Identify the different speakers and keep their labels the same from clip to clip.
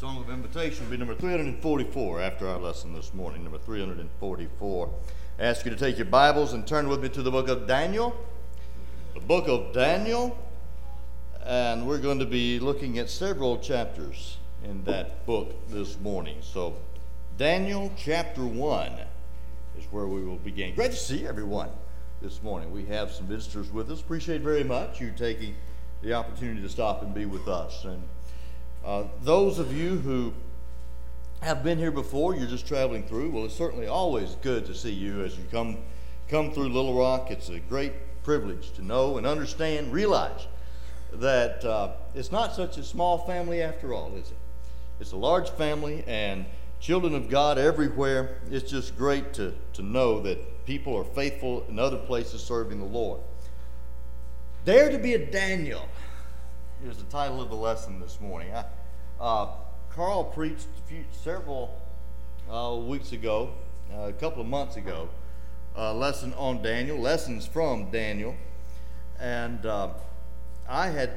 Speaker 1: Song of Invitation will be number 344 after our lesson this morning, number 344. I ask you to take your Bibles and turn with me to the book of Daniel. The book of Daniel, and we're going to be looking at several chapters in that book this morning. So, Daniel chapter 1 is where we will begin. Great to see everyone this morning. We have some visitors with us. Appreciate very much you taking the opportunity to stop and be with us. And those of you who have been here before, you're just traveling through, well, it's certainly always good to see you as you come through Little Rock. It's a great privilege to know and understand, realize that it's not such a small family after all, is it? It's a large family and children of God everywhere. It's just great to know that people are faithful in other places serving the Lord. Dare to be a Daniel is the title of the lesson this morning. Carl preached several weeks ago, a couple of months ago, a lesson on Daniel, lessons from Daniel, and I had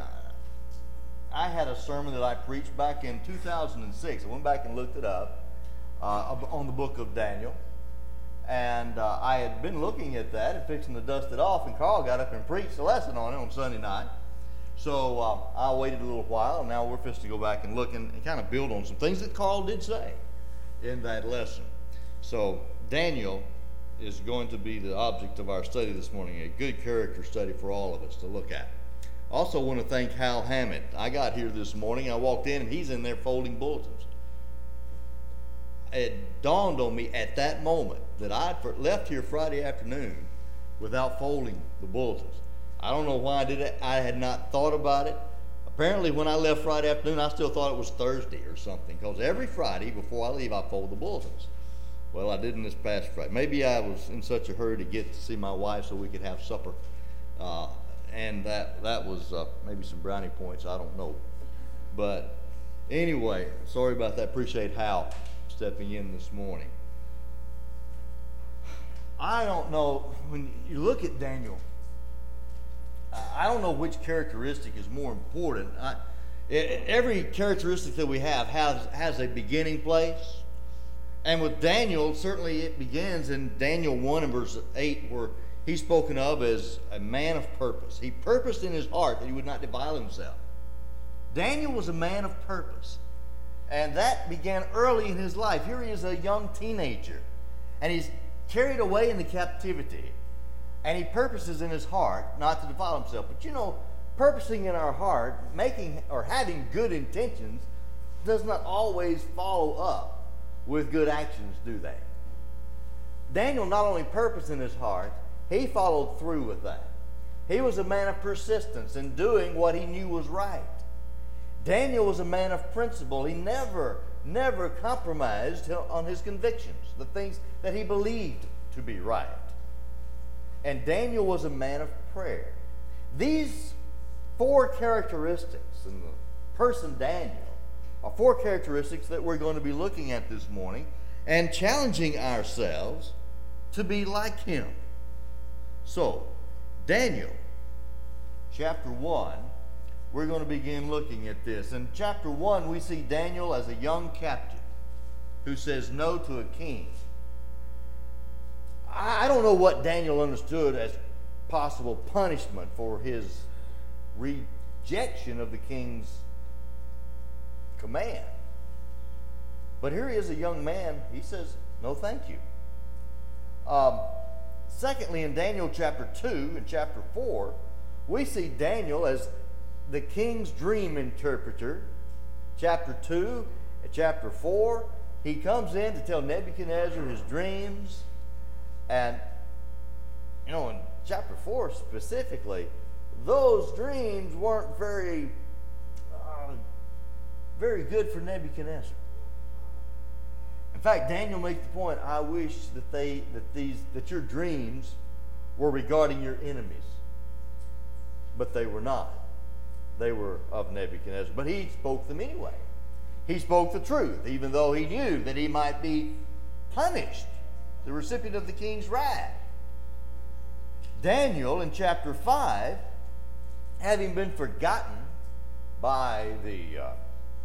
Speaker 1: a sermon that I preached back in 2006. I went back and looked it up on the book of Daniel, and I had been looking at that and fixing to dust it off, and Carl got up and preached a lesson on it on Sunday night. So I waited a little while, and now we're fixing to go back and look and kind of build on some things that Carl did say in that lesson. So Daniel is going to be the object of our study this morning, a good character study for all of us to look at. Also want to thank Hal Hammett. I got here this morning, I walked in, and he's in there folding bulletins. It dawned on me at that moment that I'd left here Friday afternoon without folding the bulletins. I don't know why I did it. I had not thought about it. Apparently, when I left Friday afternoon, I still thought it was Thursday or something, because every Friday before I leave, I fold the bulletins. Well, I didn't this past Friday. Maybe I was in such a hurry to get to see my wife so we could have supper, and that was maybe some brownie points. I don't know. But anyway, sorry about that. Appreciate Hal stepping in this morning. I don't know, when you look at Daniel, I don't know which characteristic is more important. Every characteristic that we have has a beginning place. And with Daniel, certainly it begins in Daniel 1 and verse 8, where he's spoken of as a man of purpose. He purposed in his heart that he would not defile himself. Daniel was a man of purpose. And that began early in his life. Here he is, a young teenager. And he's carried away into captivity. And he purposes in his heart not to defile himself. But you know, purposing in our heart, making or having good intentions, does not always follow up with good actions, do they? Daniel not only purposed in his heart, he followed through with that. He was a man of persistence in doing what he knew was right. Daniel was a man of principle. He never compromised on his convictions, the things that he believed to be right. And Daniel was a man of prayer. These four characteristics in the person Daniel are four characteristics that we're going to be looking at this morning and challenging ourselves to be like him. So, Daniel, chapter 1, we're going to begin looking at this. In chapter 1, we see Daniel as a young captive who says no to a king. I don't know what Daniel understood as possible punishment for his rejection of the king's command. But here he is, a young man. He says, no, thank you. Secondly, in Daniel chapter 2 and chapter 4, we see Daniel as the king's dream interpreter. Chapter 2 and chapter 4, he comes in to tell Nebuchadnezzar his dreams. And, you know, in chapter 4 specifically, those dreams weren't very good for Nebuchadnezzar. In fact, Daniel makes the point, I wish that your dreams were regarding your enemies. But they were not. They were of Nebuchadnezzar. But he spoke them anyway. He spoke the truth, even though he knew that he might be punished, the recipient of the king's wrath. Daniel, in chapter 5, having been forgotten by the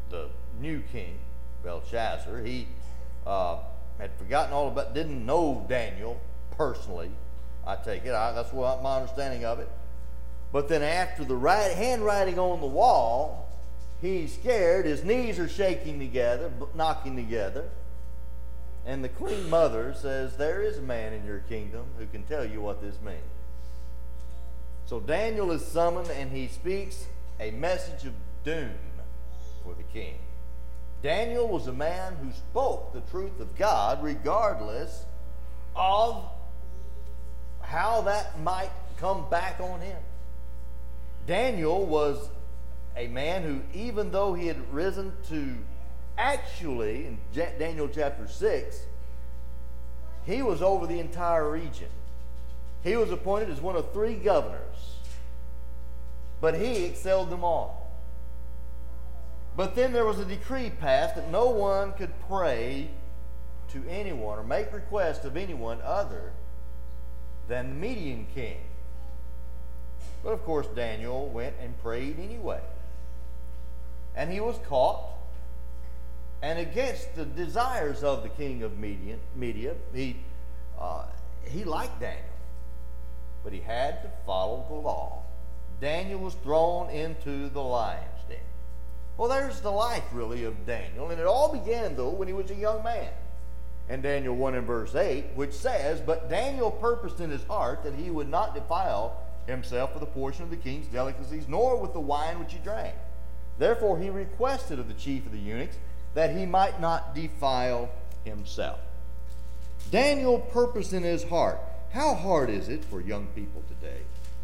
Speaker 1: the new king, Belshazzar, he had forgotten all about, didn't know Daniel personally, I take it. That's what my understanding of it. But then after the handwriting on the wall, he's scared. His knees are shaking together, knocking together. And the queen mother says, there is a man in your kingdom who can tell you what this means. So Daniel is summoned, and he speaks a message of doom for the king. Daniel was a man who spoke the truth of God regardless of how that might come back on him. Daniel was a man who, even though he had risen to actually, in Daniel chapter 6, he was over the entire region. He was appointed as one of 3 governors, but he excelled them all. But then there was a decree passed that no one could pray to anyone or make request of anyone other than the Median king. But of course Daniel went and prayed anyway. And he was caught. And against the desires of the king of Media, he liked Daniel. But he had to follow the law. Daniel was thrown into the lion's den. Well, there's the life, really, of Daniel. And it all began, though, when he was a young man. And Daniel 1 and verse 8, which says, but Daniel purposed in his heart that he would not defile himself with a portion of the king's delicacies, nor with the wine which he drank. Therefore he requested of the chief of the eunuchs that he might not defile himself. Daniel purposed in his heart. How hard is it for young people today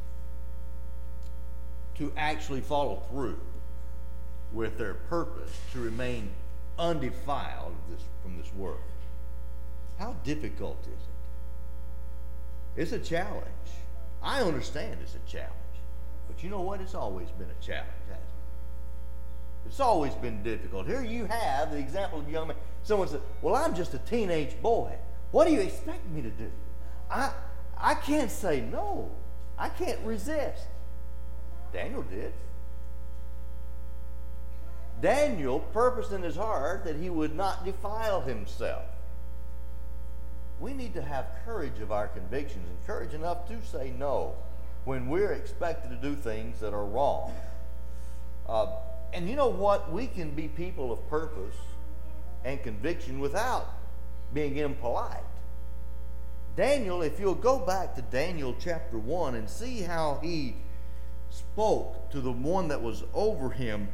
Speaker 1: to actually follow through with their purpose to remain undefiled from this world? How difficult is it? It's a challenge. I understand it's a challenge. But you know what? It's always been a challenge, hasn't it? It's always been difficult. Here you have the example of a young man. Someone said, well, I'm just a teenage boy. What do you expect me to do? I can't say no. I can't resist. Daniel did. Daniel purposed in his heart that he would not defile himself. We need to have courage of our convictions and courage enough to say no when we're expected to do things that are wrong. And you know what? We can be people of purpose and conviction without being impolite. Daniel, if you'll go back to Daniel chapter 1 and see how he spoke to the one that was over him.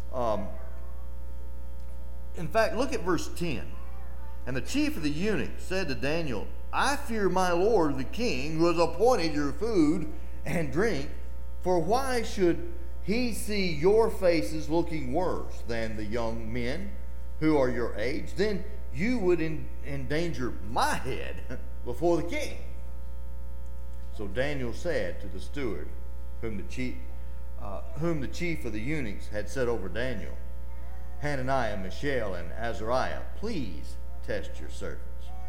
Speaker 1: In fact, look at verse 10. And the chief of the eunuchs said to Daniel, I fear my lord the king, who has appointed your food and drink, for why should he see your faces looking worse than the young men who are your age? Then you would endanger my head before the king. So Daniel said to the steward, whom the chief of the eunuchs had set over Daniel, Hananiah, Mishael, and Azariah, please test your servants.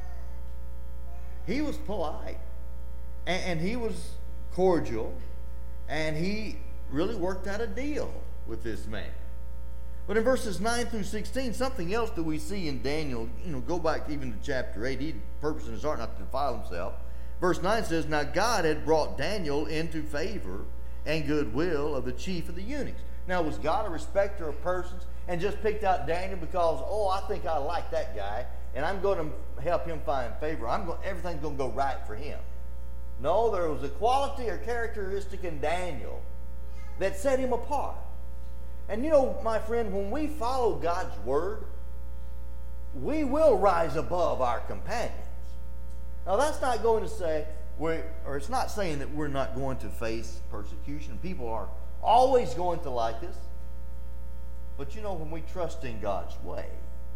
Speaker 1: He was polite, and he was cordial, and he really worked out a deal with this man. But in verses 9 through 16, something else that we see in Daniel, go back even to chapter 8, he purposed in his heart not to defile himself. Verse 9 says, now God had brought Daniel into favor and goodwill of the chief of the eunuchs. Now, was God a respecter of persons and just picked out Daniel because, I think I like that guy, and I'm going to help him find favor. Everything's going to go right for him. No, there was a quality or characteristic in Daniel that set him apart. And my friend, when we follow God's word, we will rise above our companions. Now, that's not going to say, it's not saying that we're not going to face persecution. People are always going to like us. But when we trust in God's way,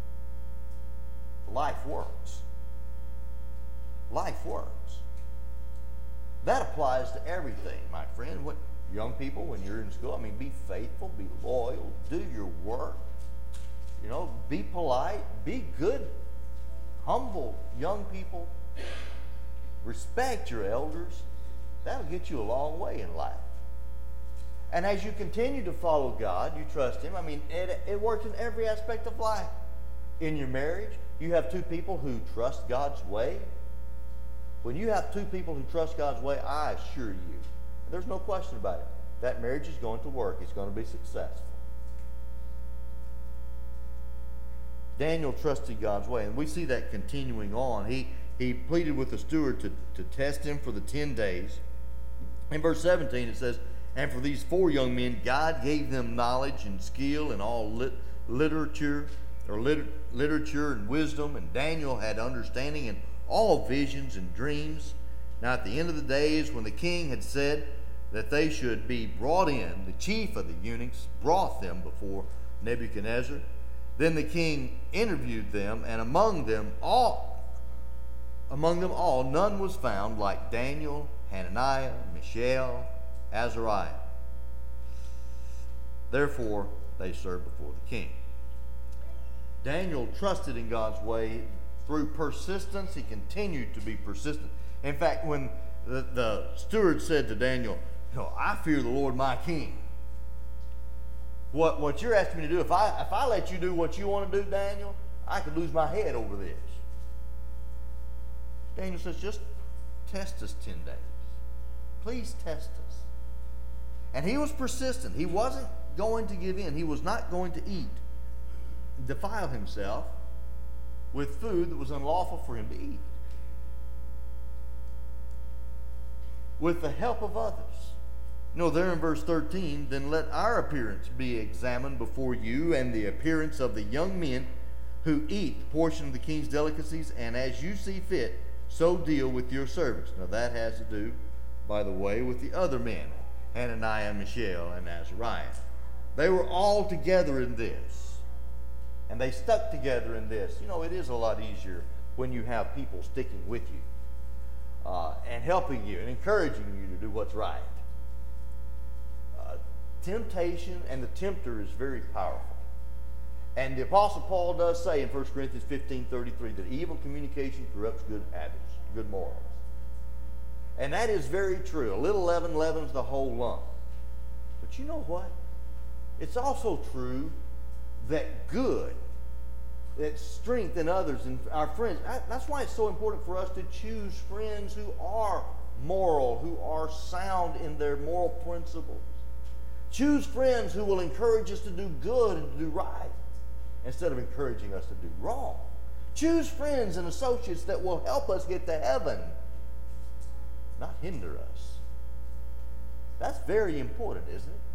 Speaker 1: life works. Life works. That applies to everything, my friend. Young people, when you're in school, be faithful, be loyal, do your work. Be polite, be good, humble young people. Respect your elders. That'll get you a long way in life. And as you continue to follow God, you trust Him. I mean, it works in every aspect of life. In your marriage, you have two people who trust God's way. When you have two people who trust God's way, I assure you, there's no question about it, that marriage is going to work. It's going to be successful. Daniel trusted God's way, and we see that continuing on. He pleaded with the steward to test him for the 10 days. In verse 17 it says, "And for these 4 young men, God gave them knowledge and skill in all literature and wisdom, and Daniel had understanding in all visions and dreams. Now at the end of the days, when the king had said that they should be brought in, the chief of the eunuchs brought them before Nebuchadnezzar. Then the king interviewed them, and among them all, none was found like Daniel, Hananiah, Mishael, Azariah. Therefore they served before the king." Daniel trusted in God's way through persistence. He continued to be persistent. In fact, when the steward said to Daniel, "I fear the Lord my king." What you're asking me to do, if I let you do what you want to do, Daniel, I could lose my head over this. Daniel says, "Just test us 10 days. Please test us." And he was persistent. He wasn't going to give in. He was not going to defile himself with food that was unlawful for him to eat. With the help of others. There in verse 13, "Then let our appearance be examined before you, and the appearance of the young men who eat the portion of the king's delicacies, and as you see fit, so deal with your servants." Now that has to do, by the way, with the other men, Hananiah, Mishael, and Azariah. They were all together in this, and they stuck together in this. It is a lot easier when you have people sticking with you and helping you and encouraging you to do what's right. Temptation and the tempter is very powerful. And the Apostle Paul does say in 1 Corinthians 15:33 that evil communication corrupts good habits, good morals. And that is very true. A little leaven leavens the whole lump. But you know what? It's also true that that strength in others and our friends, that's why it's so important for us to choose friends who are moral, who are sound in their moral principles. Choose friends who will encourage us to do good and to do right instead of encouraging us to do wrong. Choose friends and associates that will help us get to heaven, not hinder us. That's very important, isn't it?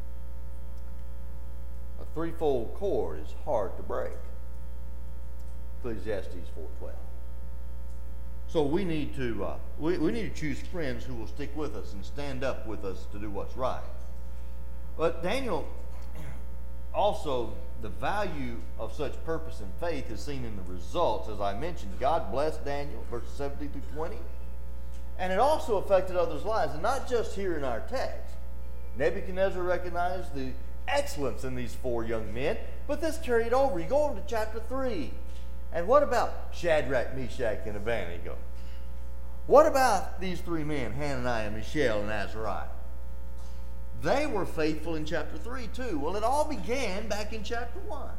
Speaker 1: A threefold cord is hard to break. Ecclesiastes 4:12. So we need to choose friends who will stick with us and stand up with us to do what's right. But Daniel, also, the value of such purpose and faith is seen in the results. As I mentioned, God blessed Daniel, verses 17 through 20. And it also affected others' lives, and not just here in our text. Nebuchadnezzar recognized the excellence in these 4 young men, but this carried over. You go over to chapter 3. And what about Shadrach, Meshach, and Abednego? What about these 3 men, Hananiah, Mishael, and Azariah? They were faithful in chapter 3 too. Well, it all began back in chapter 1.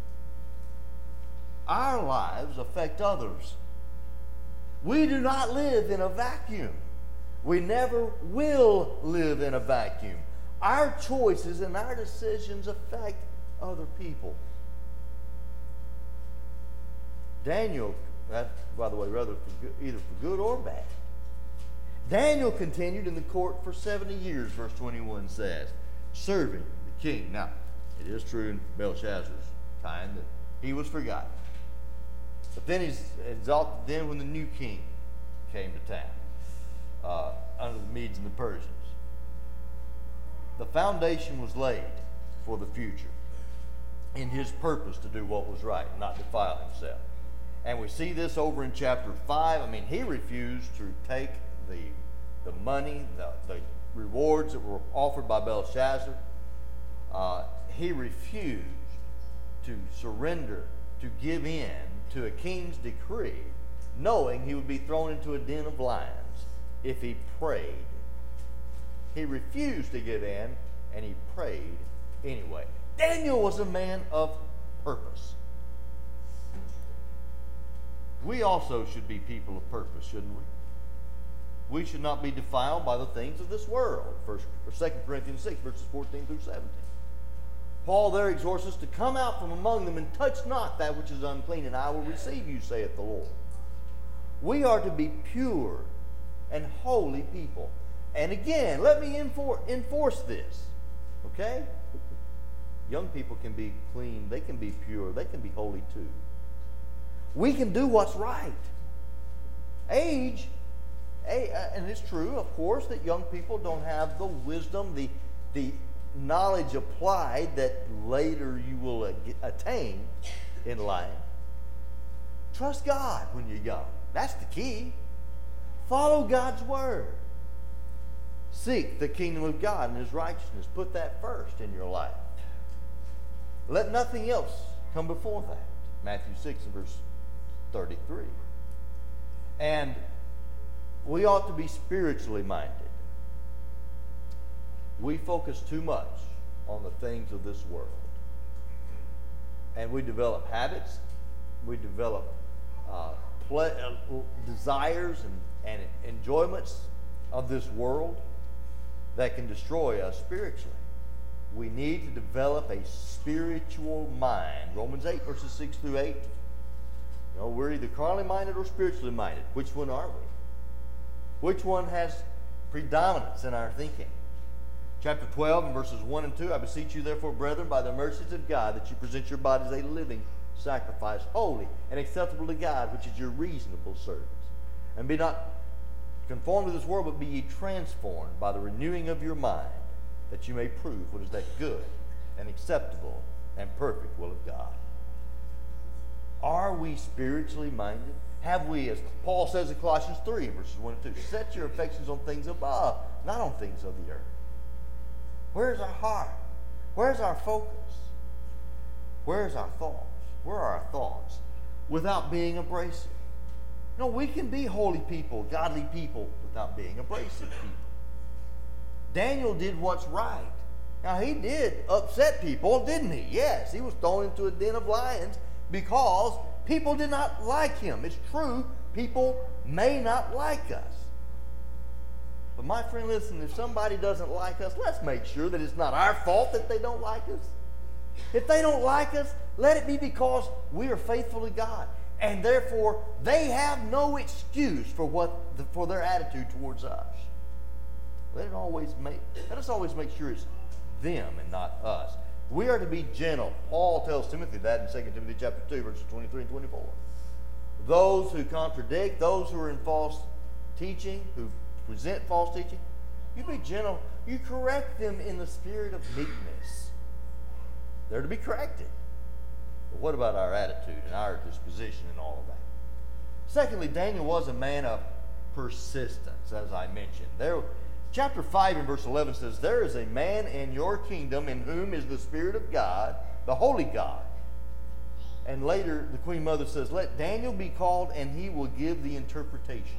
Speaker 1: Our lives affect others. We do not live in a vacuum. We never will live in a vacuum. Our choices and our decisions affect other people. Daniel, that's, by the way, either for good or bad. Daniel continued in the court for 70 years, verse 21 says, serving the king. Now, it is true in Belshazzar's time that he was forgotten. But then he's exalted then when the new king came to town, under the Medes and the Persians. The foundation was laid for the future in his purpose to do what was right, not defile himself. And we see this over in chapter 5. I mean, he refused to take the money, the rewards that were offered by Belshazzar. He refused to surrender, to give in to a king's decree, knowing he would be thrown into a den of lions if he prayed. He refused to give in, and he prayed anyway. Daniel was a man of purpose. We also should be people of purpose, shouldn't we? We should not be defiled by the things of this world. 2 Corinthians 6, verses 14 through 17. Paul there exhorts us to come out from among them and touch not that which is unclean, and I will receive you, saith the Lord. We are to be pure and holy people. And again, let me enforce this. Okay? Young people can be clean. They can be pure. They can be holy too. We can do what's right. Age, and it's true, of course, that young people don't have the wisdom, the knowledge applied that later you will attain in life. Trust God when you're young. That's the key. Follow God's word. Seek the kingdom of God and his righteousness. Put that first in your life. Let nothing else come before that. Matthew 6 and verse 33. And we ought to be spiritually minded. We focus too much on the things of this world. And we develop habits. We develop desires and enjoyments of this world that can destroy us spiritually. We need to develop a spiritual mind. Romans 8, verses 6 through 8. You know, we're either carnally minded or spiritually minded. Which one are we? Which one has predominance in our thinking? Chapter 12 and verses 1 and 2. I beseech you therefore, brethren, by the mercies of God, that you present your bodies a living sacrifice, holy and acceptable to God, which is your reasonable service. And be not conformed to this world, but be ye transformed by the renewing of your mind, that you may prove what is that good and acceptable and perfect will of God. Are we spiritually minded? Have we, as Paul says in Colossians 3, verses 1 and 2, set your affections on things above, not on things of the earth? Where's our heart? Where's our focus? Where's our thoughts? Where are our thoughts? Without being abrasive. No, we can be holy people, godly people, without being abrasive people. Daniel did what's right. Now, he did upset people, didn't he? Yes, he was thrown into a den of lions because people did not like him. It's true, people may not like us. But my friend, listen, if somebody doesn't like us, let's make sure that it's not our fault that they don't like us. If they don't like us, let it be because we are faithful to God. And therefore, they have no excuse for their attitude towards us. Let us always make sure it's them and not us. We are to be gentle. Paul tells Timothy that in 2 Timothy chapter 2, verses 23 and 24. Those who contradict, those who are in false teaching, who present false teaching, you be gentle. You correct them in the spirit of meekness. They're to be corrected. But what about our attitude and our disposition and all of that? Secondly, Daniel was a man of persistence, as I mentioned. Chapter 5 and verse 11 says, there is a man in your kingdom in whom is the Spirit of God, the Holy God. And later, the Queen Mother says, let Daniel be called and he will give the interpretation.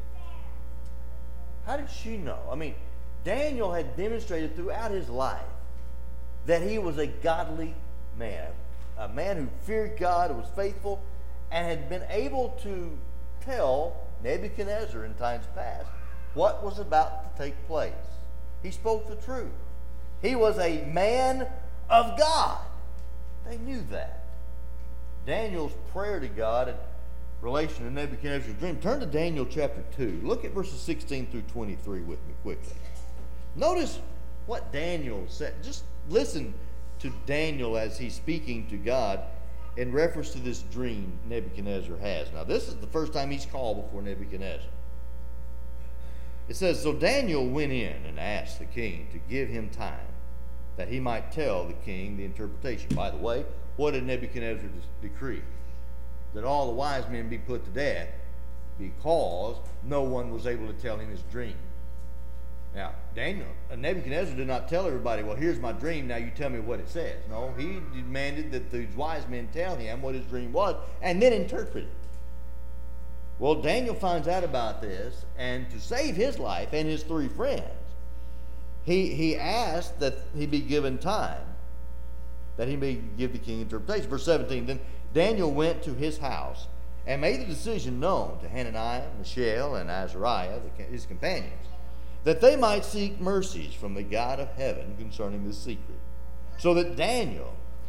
Speaker 1: How did she know? I mean, Daniel had demonstrated throughout his life that he was a godly man, a man who feared God, who was faithful, and had been able to tell Nebuchadnezzar in times past what was about to take place. He spoke the truth. He was a man of God. They knew that. Daniel's prayer to God in relation to Nebuchadnezzar's dream. Turn to Daniel chapter 2. Look at verses 16 through 23 with me quickly. Notice what Daniel said. Just listen to Daniel as he's speaking to God in reference to this dream Nebuchadnezzar has. Now, this is the first time he's called before Nebuchadnezzar. It says, so Daniel went in and asked the king to give him time that he might tell the king the interpretation. By the way, what did Nebuchadnezzar decree? That all the wise men be put to death because no one was able to tell him his dream. Now, Nebuchadnezzar did not tell everybody, well, here's my dream, now you tell me what it says. No, he demanded that these wise men tell him what his dream was and then interpret it. Well, Daniel finds out about this, and to save his life and his three friends, he asked that he be given time, that he may give the king interpretation. Verse 17, then Daniel went to his house and made the decision known to Hananiah, Mishael, and Azariah, his companions, that they might seek mercies from the God of heaven concerning this secret, so that Daniel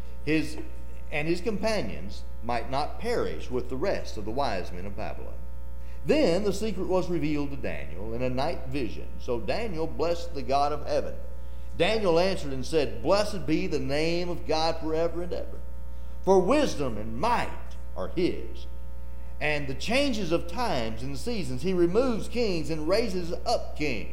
Speaker 1: and his companions might not perish with the rest of the wise men of Babylon. Then the secret was revealed to Daniel in a night vision. So Daniel blessed the God of heaven. Daniel answered and said, Blessed be the name of God forever and ever. For wisdom and might are his. And the changes of times and seasons, he removes kings and raises up kings.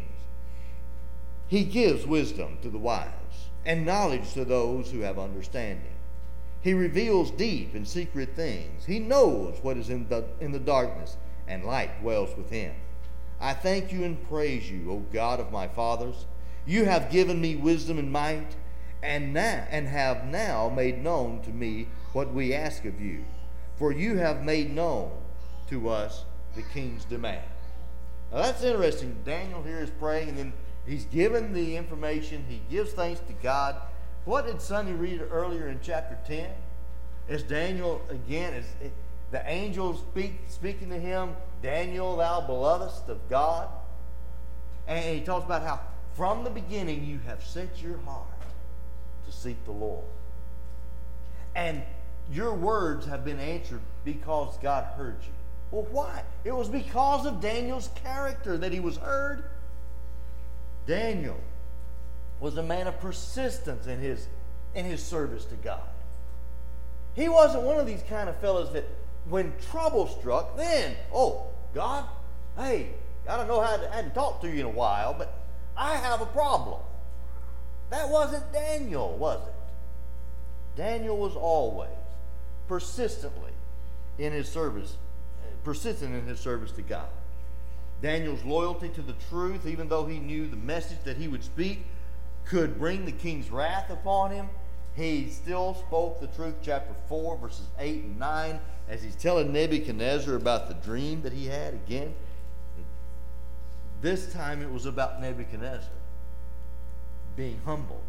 Speaker 1: He gives wisdom to the wise and knowledge to those who have understanding. He reveals deep and secret things. He knows what is in the darkness, and light dwells with him. I thank you and praise you, O God of my fathers. You have given me wisdom and might, and have now made known to me what we ask of you. For you have made known to us the king's demand. Now that's interesting. Daniel here is praying, and then he's given the information. He gives thanks to God. What did Sonny read earlier in chapter 10? As Daniel, again, as the angels speaking to him, Daniel, thou belovedest of God. And he talks about how from the beginning you have set your heart to seek the Lord. And your words have been answered because God heard you. Well, why? It was because of Daniel's character that he was heard. Daniel was a man of persistence in his service to God. He wasn't one of these kind of fellows that when trouble struck, then, oh, God, hey, I don't know I hadn't talked to you in a while, but I have a problem. That wasn't Daniel, was it? Daniel was always persistently in his service, persistent in his service to God. Daniel's loyalty to the truth, even though he knew the message that he would speak could bring the king's wrath upon him, he still spoke the truth. Chapter 4, verses 8 and 9, as he's telling Nebuchadnezzar about the dream that he had. Again, this time it was about Nebuchadnezzar being humbled.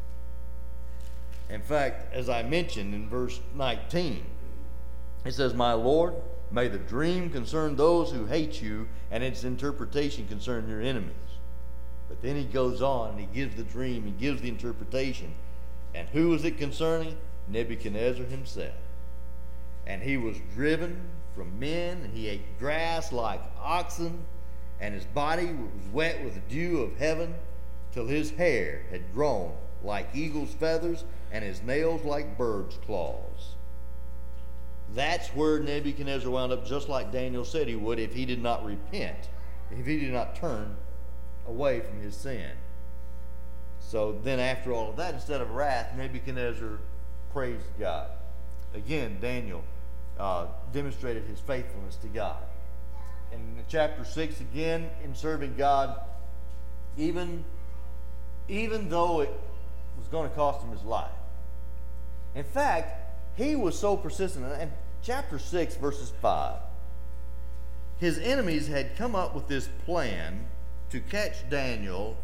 Speaker 1: In fact, as I mentioned in verse 19, it says, My Lord, may the dream concern those who hate you, and its interpretation concern your enemies. But then he goes on and he gives the dream, he gives the interpretation. And who was it concerning? Nebuchadnezzar himself. And he was driven from men, and he ate grass like oxen, and his body was wet with the dew of heaven, till his hair had grown like eagle's feathers, and his nails like birds' claws. That's where Nebuchadnezzar wound up, just like Daniel said he would if he did not repent, if he did not turn away from his sin. So then after all of that, instead of wrath, Nebuchadnezzar praised God. Again, Daniel demonstrated his faithfulness to God. In chapter 6, again, in serving God, even though it was going to cost him his life. In fact, he was so persistent. In chapter 6, verses 5, his enemies had come up with this plan to catch Daniel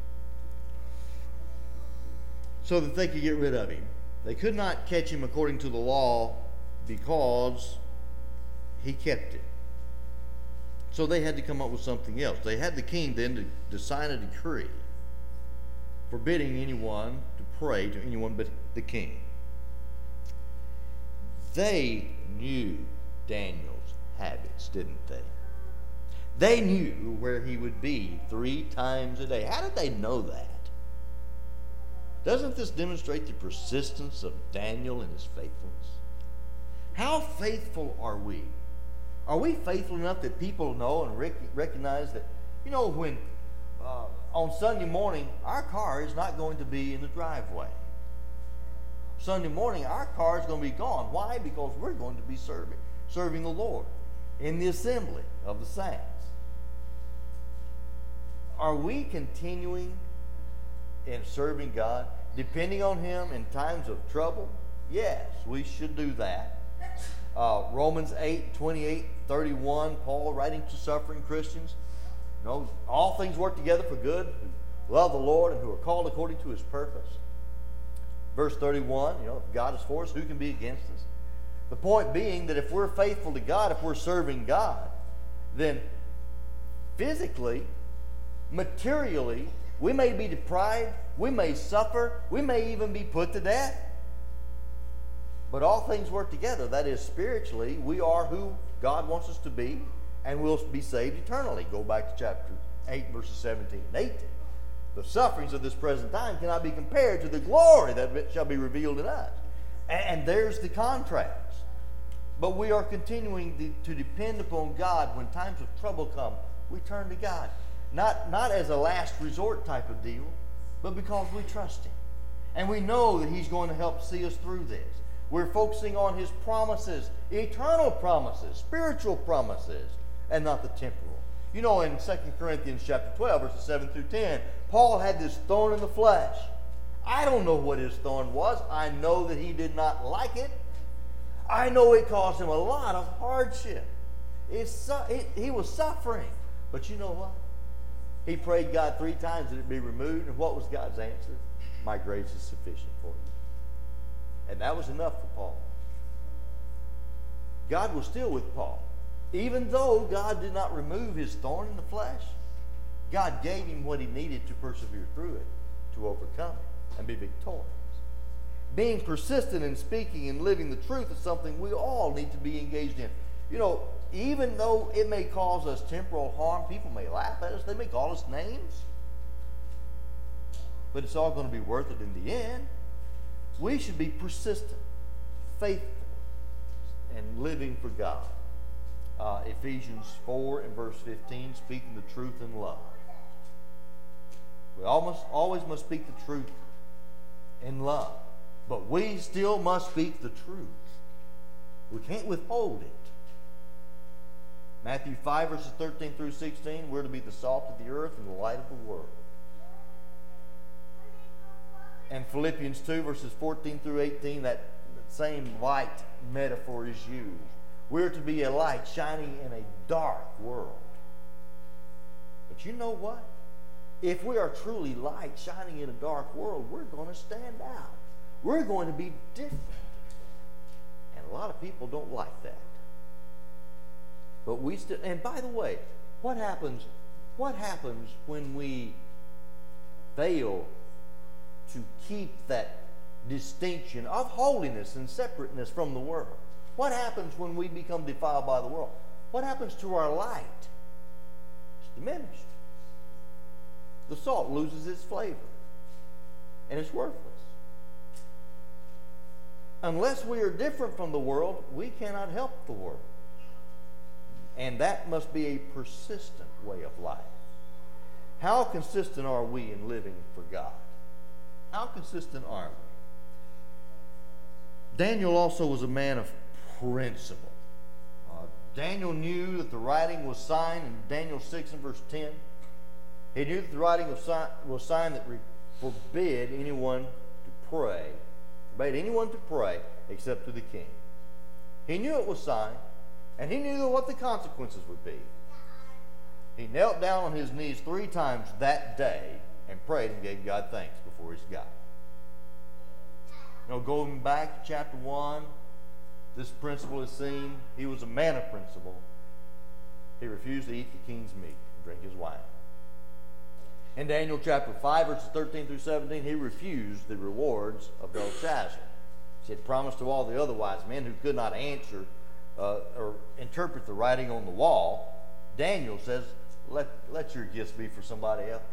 Speaker 1: so that they could get rid of him. They could not catch him according to the law because he kept it. So they had to come up with something else. They had the king then to sign a decree forbidding anyone to pray to anyone but the king. They knew Daniel's habits, didn't they? They knew where he would be 3 times a day. How did they know that? Doesn't this demonstrate the persistence of Daniel and his faithfulness? How faithful are we? Are we faithful enough that people know and recognize that, when on Sunday morning, our car is not going to be in the driveway. Sunday morning, our car is going to be gone. Why? Because we're going to be serving the Lord in the assembly of the saints. Are we continuing in serving God, depending on Him in times of trouble? Yes, we should do that. Romans 8, 28, 31, Paul writing to suffering Christians. All things work together for good. love the Lord and who are called according to his purpose. Verse 31, if God is for us, who can be against us? The point being that if we're faithful to God, if we're serving God, then physically, materially, we may be deprived, we may suffer, we may even be put to death. But all things work together. That is, spiritually, we are who God wants us to be, and we'll be saved eternally. Go back to chapter 8, verses 17 and 18. The sufferings of this present time cannot be compared to the glory that shall be revealed in us. And there's the contrast. But we are continuing to depend upon God. When times of trouble come, we turn to God. Not as a last resort type of deal, but because we trust him. And we know that he's going to help see us through this. We're focusing on his promises, eternal promises, spiritual promises, and not the temporal. In 2 Corinthians chapter 12, verses 7 through 10, Paul had this thorn in the flesh. I don't know what his thorn was. I know that he did not like it. I know it caused him a lot of hardship. He was suffering. But you know what? He prayed God 3 times that it be removed. And what was God's answer? My grace is sufficient for you. And that was enough for Paul. God was still with Paul. Even though God did not remove his thorn in the flesh, God gave him what he needed to persevere through it, to overcome it, and be victorious. Being persistent in speaking and living the truth is something we all need to be engaged in. Even though it may cause us temporal harm, people may laugh at us, they may call us names, but it's all going to be worth it in the end. We should be persistent, faithful, and living for God. Ephesians 4 and verse 15, speaking the truth in love. We always must speak the truth in love, but we still must speak the truth. We can't withhold it. Matthew 5 verses 13 through 16, we're to be the salt of the earth and the light of the world. And Philippians 2 verses 14 through 18, that same light metaphor is used. We're to be a light shining in a dark world. But you know what? If we are truly light shining in a dark world, we're going to stand out. We're going to be different. And a lot of people don't like that. But we still, and by the way, what happens when we fail to keep that distinction of holiness and separateness from the world? What happens when we become defiled by the world? What happens to our light? It's diminished. The salt loses its flavor, and it's worthless. Unless we are different from the world, we cannot help the world. And that must be a persistent way of life. How consistent are we in living for God? How consistent are we? Daniel also was a man of principle. Daniel knew that the writing was signed in Daniel 6 and verse 10. He knew that the writing was signed that forbade anyone to pray except to the king. He knew it was signed, and he knew what the consequences would be. He knelt down on his knees 3 times that day and prayed and gave God thanks before his God. Going back to chapter 1, this principle is seen. He was a man of principle. He refused to eat the king's meat and drink his wine. In Daniel chapter 5, verses 13 through 17, he refused the rewards of Belshazzar. He had promised to all the other wise men who could not answer or interpret the writing on the wall. Daniel says, let your gifts be for somebody else.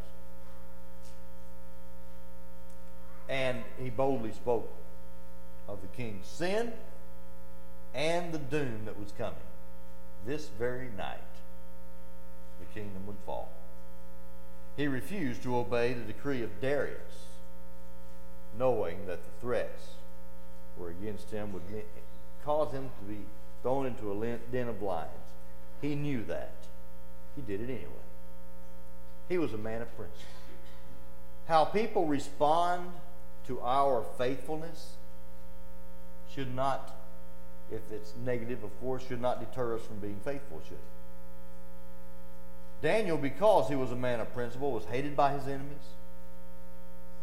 Speaker 1: And he boldly spoke of the king's sin and the doom that was coming. This very night, the kingdom would fall. He refused to obey the decree of Darius, knowing that the threats were against him would cause him to be thrown into a den of lions. He knew that. He did it anyway. He was a man of principle. How people respond to our faithfulness should not, if it's negative, of course, should not deter us from being faithful, should it? Daniel, because he was a man of principle, was hated by his enemies.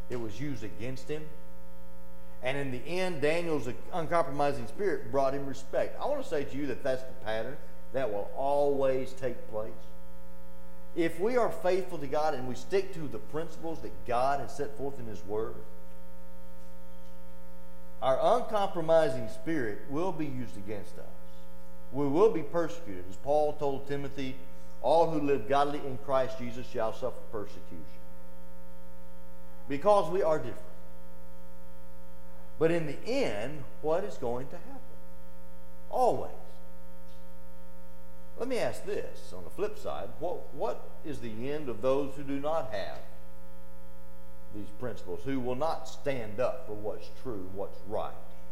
Speaker 1: it was used against him. And in the end, Daniel's uncompromising spirit brought him respect. I want to say to you that that's the pattern that will always take place. If we are faithful to God and we stick to the principles that God has set forth in His Word, our uncompromising spirit will be used against us. We will be persecuted. As Paul told Timothy, all who live godly in Christ Jesus shall suffer persecution. Because we are different. But in the end, what is going to happen? Always. Let me ask this on the flip side. What is the end of those who do not have these principles, who will not stand up for what's true, what's right?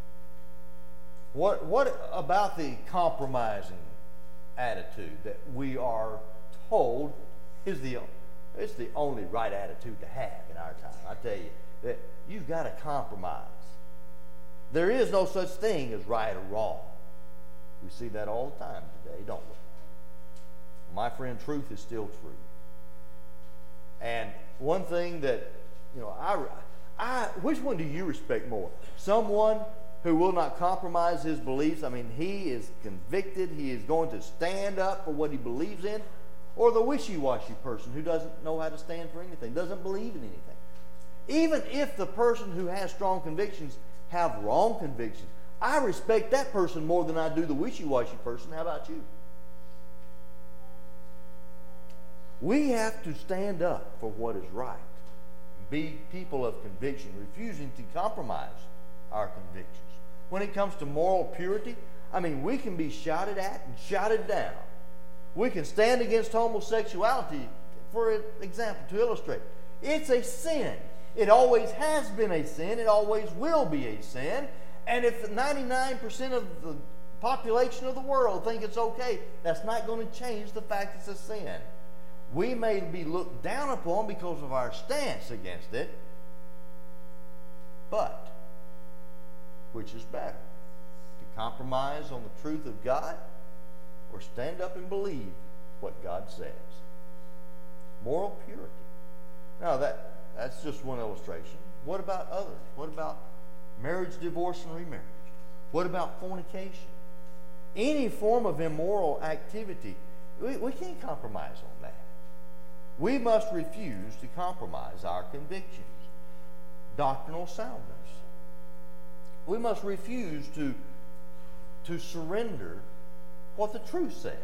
Speaker 1: What about the compromising attitude that we are told is it's the only right attitude to have in our time? I tell you, that you've got to compromise. There is no such thing as right or wrong. We see that all the time today, don't we? My friend, truth is still true. And one thing that, which one do you respect more? Someone who will not compromise his beliefs. I mean, he is convicted. He is going to stand up for what he believes in. Or the wishy-washy person who doesn't know how to stand for anything, doesn't believe in anything. Even if the person who has strong convictions have wrong convictions, I respect that person more than I do the wishy-washy person. How about you? We have to stand up for what is right. Be people of conviction, refusing to compromise our convictions. When it comes to moral purity, we can be shouted at and shouted down. We can stand against homosexuality, for example, to illustrate. It's a sin. It always has been a sin. It always will be a sin. And if 99% of the population of the world think it's okay, that's not going to change the fact it's a sin. We may be looked down upon because of our stance against it, but which is better? To compromise on the truth of God or stand up and believe what God says? Moral purity. Now that's just one illustration. What about others? What about marriage, divorce, and remarriage? What about fornication? Any form of immoral activity, we can't compromise on that. We must refuse to compromise our convictions. Doctrinal soundness. We must refuse to surrender what the truth says.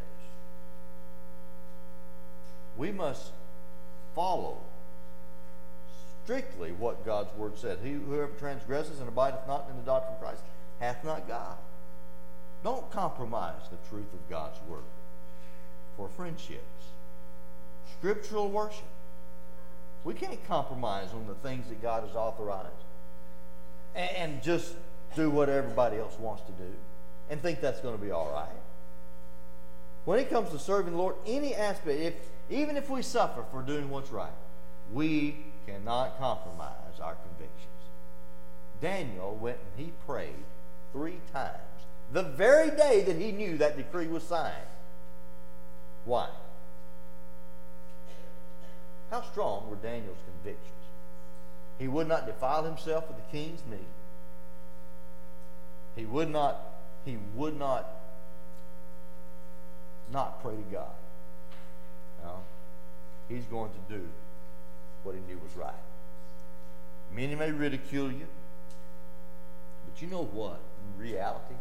Speaker 1: We must follow strictly what God's Word said. Whoever transgresses and abideth not in the doctrine of Christ hath not God. Don't compromise the truth of God's Word for friendships. Scriptural worship. We can't compromise on the things that God has authorized and just do what everybody else wants to do and think that's going to be all right. When it comes to serving the Lord, any aspect, even if we suffer for doing what's right, we cannot compromise our convictions. Daniel went and he prayed 3 times the very day that he knew that decree was signed. Why? How strong were Daniel's convictions? He would not defile himself with the king's meat. He would not pray to God. No. He's going to do what he knew was right. Many may ridicule you, but you know what? In reality,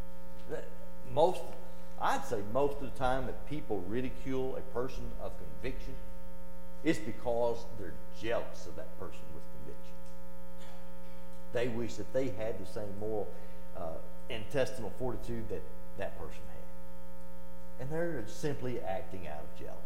Speaker 1: I'd say most of the time that people ridicule a person of conviction, it's because they're jealous of that person with conviction. They wish that they had the same moral intestinal fortitude that that person had. And they're simply acting out of jealousy.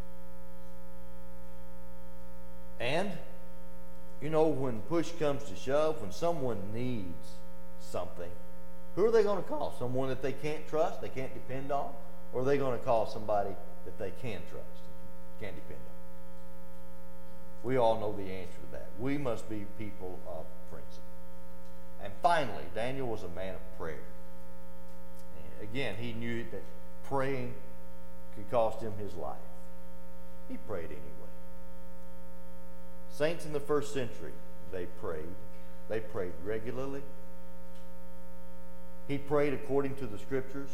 Speaker 1: And, when push comes to shove, when someone needs something, who are they going to call? Someone that they can't trust, they can't depend on? Or are they going to call somebody that they can trust, can depend on? We all know the answer to that. We must be people of principle. And finally, Daniel was a man of prayer. And again, he knew that praying could cost him his life. He prayed anyway. Saints in the first century, they prayed. They prayed regularly. He prayed according to the Scriptures.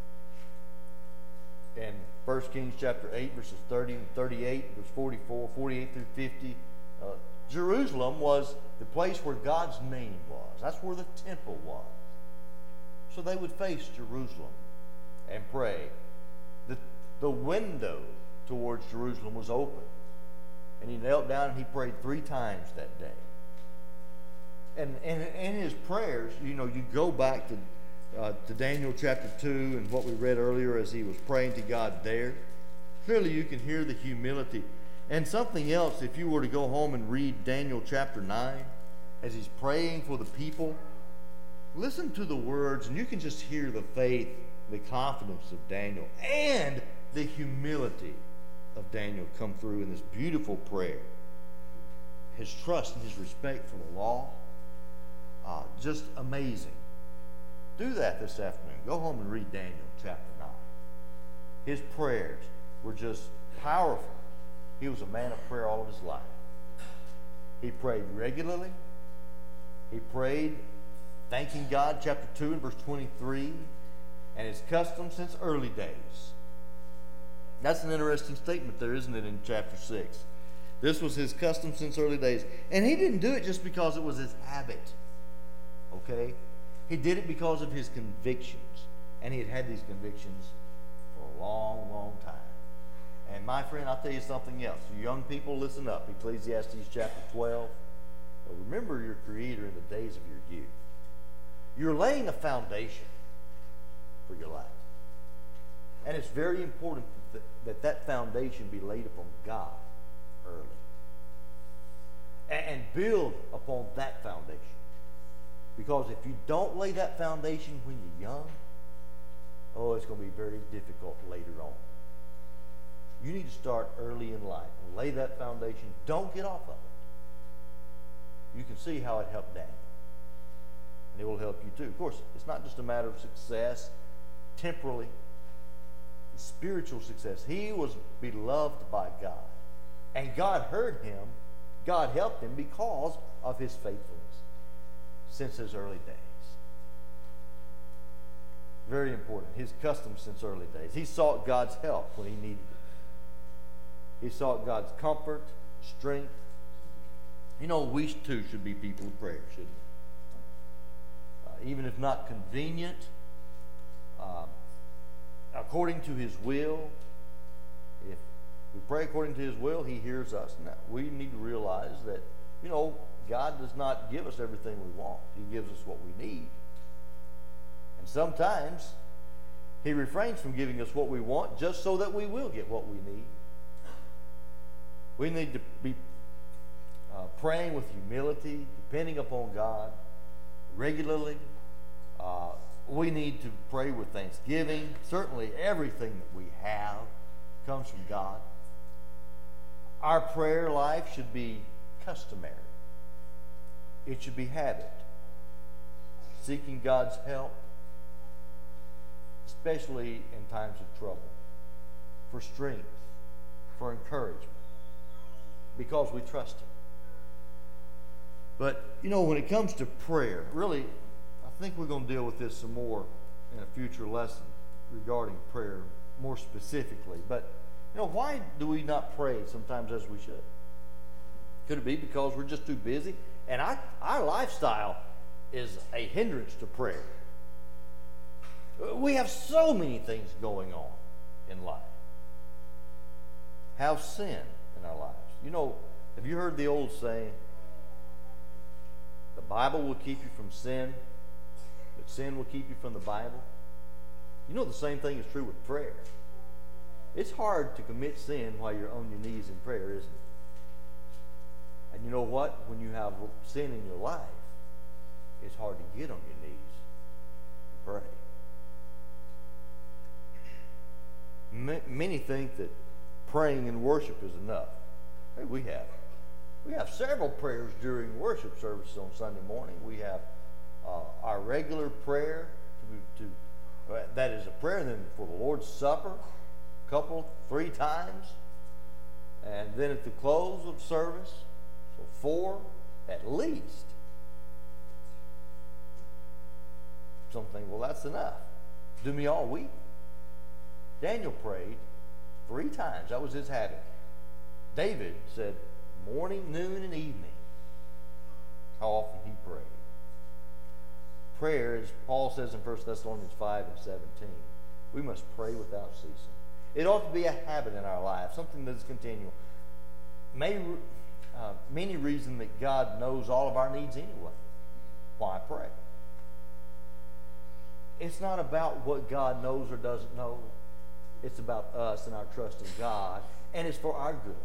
Speaker 1: In 1 Kings chapter 8, verses 30 and 38, verse 44, 48 through 50, Jerusalem was the place where God's name was. That's where the temple was. So they would face Jerusalem and pray. The window towards Jerusalem was open. And he knelt down and he prayed 3 times that day. And in his prayers, you go back to Daniel chapter 2 and what we read earlier as he was praying to God there. Clearly you can hear the humility. And something else, if you were to go home and read Daniel chapter 9, as he's praying for the people, listen to the words and you can just hear the faith, the confidence of Daniel, and the humility of Daniel come through in this beautiful prayer. His trust and his respect for the law, just amazing. Do that this afternoon. Go home and read Daniel chapter 9. His prayers were just powerful. He was a man of prayer all of his life. He prayed regularly. He prayed thanking God, chapter 2 and verse 23, and his custom since early days. That's an interesting statement there, isn't it, in chapter 6? This was his custom since early days. And he didn't do it just because it was his habit. Okay? He did it because of his convictions. And he had had these convictions for a long, long time. And my friend, I'll tell you something else. You young people, listen up. Ecclesiastes chapter 12. Remember your Creator in the days of your youth. You're laying a foundation for your life. And it's very important that foundation be laid upon God early. And build upon that foundation. Because if you don't lay that foundation when you're young, it's going to be very difficult later on. You need to start early in life and lay that foundation. Don't get off of it. You can see how it helped Daniel. And it will help you too. Of course, it's not just a matter of success temporally. Spiritual success. He was beloved by God. And God heard him. God helped him because of his faithfulness since his early days. Very important. His custom since early days. He sought God's help when he needed it. He sought God's comfort, strength. We too should be people of prayer, shouldn't we? Even if not convenient, according to his will. If we pray according to his will, he hears us. Now, we need to realize that, God does not give us everything we want. He gives us what we need. And sometimes he refrains from giving us what we want just so that we will get what we need. We need to be praying with humility, depending upon God regularly. We need to pray with thanksgiving. Certainly everything that we have comes from God. Our prayer life should be customary. It should be habit. Seeking God's help, especially in times of trouble, for strength, for encouragement, because we trust him. But, when it comes to prayer, really, I think we're going to deal with this some more in a future lesson regarding prayer more specifically. But, why do we not pray sometimes as we should? Could it be because we're just too busy? And our lifestyle is a hindrance to prayer. We have so many things going on in life. Have sin in our lives. Have you heard the old saying, the Bible will keep you from sin, but sin will keep you from the Bible? The same thing is true with prayer. It's hard to commit sin while you're on your knees in prayer, isn't it? And you know what? When you have sin in your life, it's hard to get on your knees and pray. Many think that praying in worship is enough. Hey, we have several prayers during worship services on Sunday morning. We have our regular prayer that is a prayer, and then for the Lord's Supper, 3 times, and then at the close of service, so 4, At least. Some think, well, that's enough. Do me all week. Daniel prayed 3 times. That was his habit. David said morning, noon, and evening. How often he prayed. Prayer, as Paul says in 1 Thessalonians 5 and 17, we must pray without ceasing. It ought to be a habit in our life, something that is continual. Many reasons that God knows all of our needs anyway. Why pray? It's not about what God knows or doesn't know. It's about us and our trust in God, and it's for our good.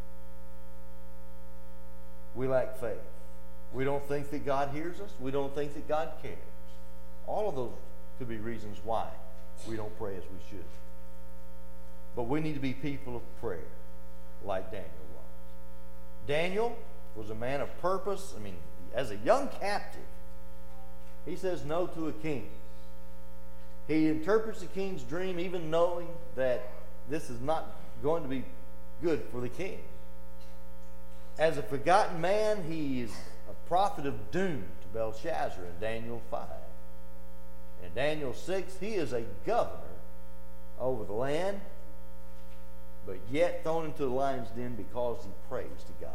Speaker 1: We lack faith. We don't think that God hears us. We don't think that God cares. All of those could be reasons why we don't pray as we should. But we need to be people of prayer, like Daniel was. Daniel was a man of purpose. I mean, as a young captive, he says no to a king. He interprets the king's dream even knowing that this is not going to be good for the king. As a forgotten man, he is a prophet of doom to Belshazzar in Daniel 5. In Daniel 6, he is a governor over the land, but yet thrown into the lion's den because he prays to God.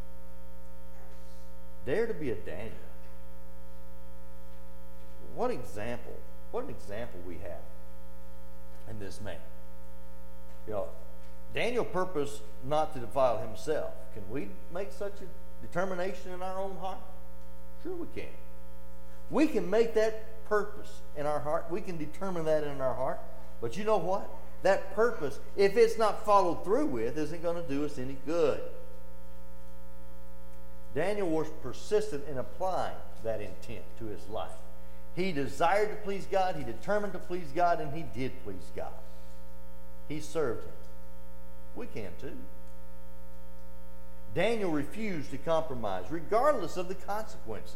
Speaker 1: Dare to be a Daniel. What an example we have in this man. You know, Daniel purposed not to defile himself. Can we make such a determination in our own heart? Sure we can. We can make that purpose in our heart. We can determine that in our heart. But you know what? That purpose, if it's not followed through with, isn't going to do us any good. Daniel was persistent in applying that intent to his life. He desired to please God, he determined to please God, and he did please God. He served him. We can too. Daniel refused to compromise, regardless of the consequences.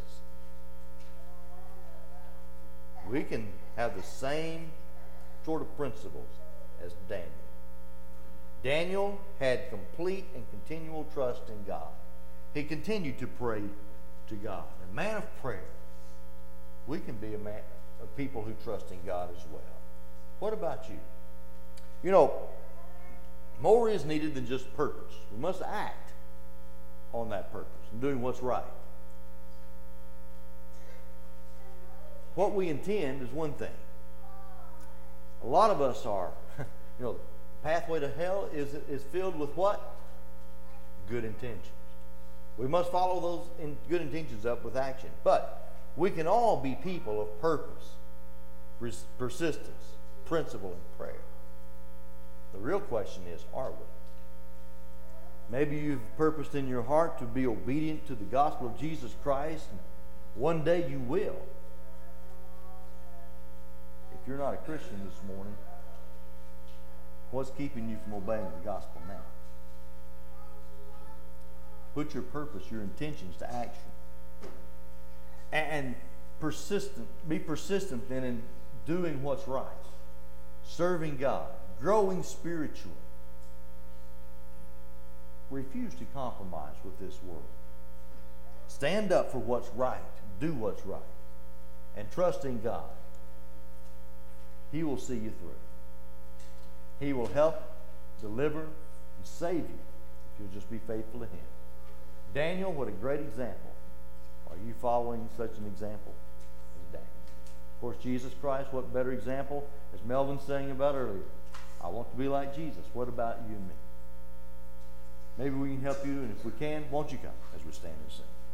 Speaker 1: We can have the same sort of principles as Daniel. Daniel had complete and continual trust in God. He continued to pray to God. A man of prayer. We can be a man of people who trust in God as well. What about you? You know, more is needed than just purpose. We must act on that purpose and doing what's right. What we intend is one thing. A lot of us are, you know, the pathway to hell is filled with what? Good intentions. We must follow those good intentions up with action. But we can all be people of purpose, persistence, principle, and prayer. The real question is, are we? Maybe you've purposed in your heart to be obedient to the gospel of Jesus Christ, and one day you will. If you're not a Christian this morning, what's keeping you from obeying the gospel now? Put your purpose, your intentions to action. And be persistent then in doing what's right. Serving God. Growing spiritually. Refuse to compromise with this world. Stand up for what's right. Do what's right. And trust in God. He will see you through. He will help, deliver, and save you if you'll just be faithful to Him. Daniel, what a great example. Are you following such an example as Daniel? Of course, Jesus Christ, what better example, as Melvin sang about earlier. I want to be like Jesus. What about you and me? Maybe we can help you, and if we can, won't you come as we stand and sing?